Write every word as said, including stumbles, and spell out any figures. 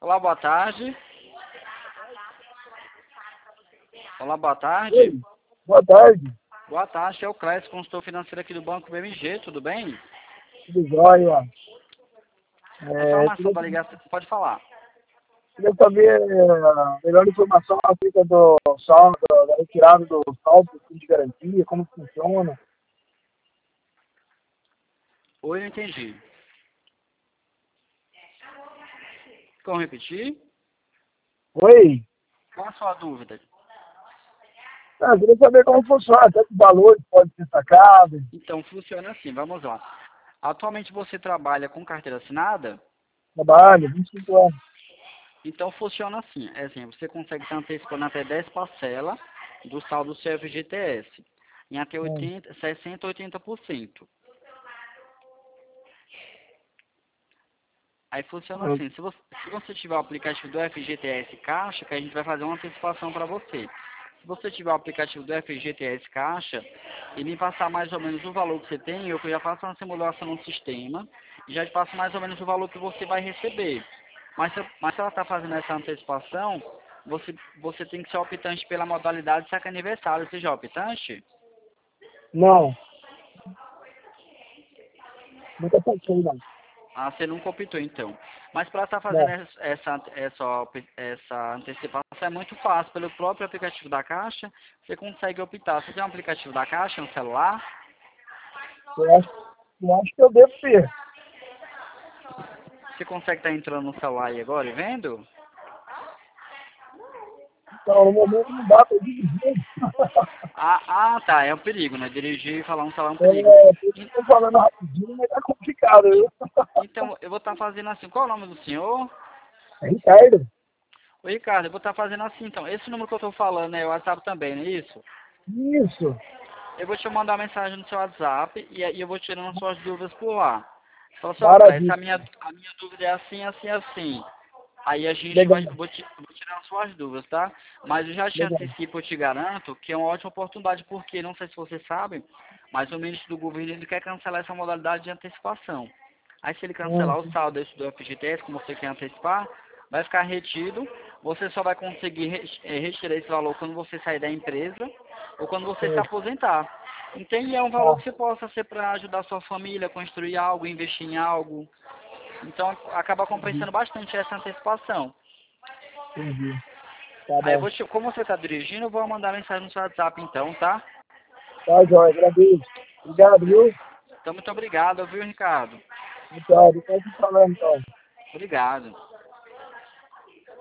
Olá, boa tarde. Olá, boa Oi, tarde. boa tarde, Boa tarde, é o Clécio, consultor financeiro aqui do Banco B M G, tudo bem? tudo jóia? A É, informação queria, da ligação, pode falar. queria saber a melhor informação acerca do saldo, da retirada do saldo do fundo de garantia, como funciona. Oi, não entendi. Como repetir? Oi? Qual a sua dúvida? Ah, queria saber como funciona, até que valores pode ser sacado, Então, funciona assim, vamos lá. Atualmente você trabalha com carteira assinada? trabalho, vinte e cinco anos. Então, funciona assim. É assim, você consegue estar antecipando até dez parcelas do saldo do seu F G T S, em até Hum, oitenta, sessenta, oitenta por cento. Aí funciona hum, assim, se você, se você tiver o aplicativo do F G T S Caixa, que a gente vai fazer uma antecipação para você. Se você tiver o aplicativo do F G T S Caixa e me passar mais ou menos o valor que você tem, eu já faço uma simulação no sistema e já te passo mais ou menos o valor que você vai receber. Mas se, mas se ela está fazendo essa antecipação, você, você tem que ser optante pela modalidade saque aniversário. Você já é optante? Não, nunca saquei, não. Ah, você nunca optou então. Mas para estar fazendo Não, essa, essa, essa, op- essa antecipação é muito fácil. Pelo próprio aplicativo da Caixa, você consegue optar. Você tem um aplicativo da Caixa no celular? eu acho, eu acho que eu devo ter. Você consegue estar entrando no celular aí agora e vendo? Então, no momento não dá para dirigir. Ah, ah, tá. É um perigo, né? Dirigir e falar um celular é um perigo. É, por isso que eu tô falando rapidinho, mas tá complicado, viu? Então, eu vou estar fazendo assim. Qual é o nome do senhor? É Ricardo? Ô, Ricardo, eu vou estar fazendo assim. Então, esse número que eu estou falando é o WhatsApp também, não é isso? Isso. Eu vou te mandar uma mensagem no seu WhatsApp e aí eu vou tirando suas dúvidas por lá. Fala assim, ó, Clécio, a Maravilha. minha, a minha dúvida é assim, assim, assim. Aí a gente Legal, vai, vou, ti- vou tirando suas dúvidas, tá? Mas eu já te legal. antecipo, eu te garanto, que é uma ótima oportunidade, porque, não sei se você sabe, mas o ministro do governo, ele quer cancelar essa modalidade de antecipação. Aí se ele Hum, cancelar o saldo desse do F G T S, como você quer antecipar, vai ficar retido, você só vai conseguir re- eh, retirar esse valor quando você sair da empresa ou quando você se é, aposentar. Entende? É um valor tá, que você possa ser para ajudar a sua família, construir algo, investir em algo. Então acaba entendi, compensando bastante essa antecipação. entendi. Tá Aí eu bom. vou te, como você está dirigindo, eu vou mandar mensagem no seu WhatsApp então, tá? Tá, Joia, agradeço. Obrigado, Viu? viu? Então muito obrigado, viu, Ricardo? Tchau, depois a gente falando, então. Obrigado.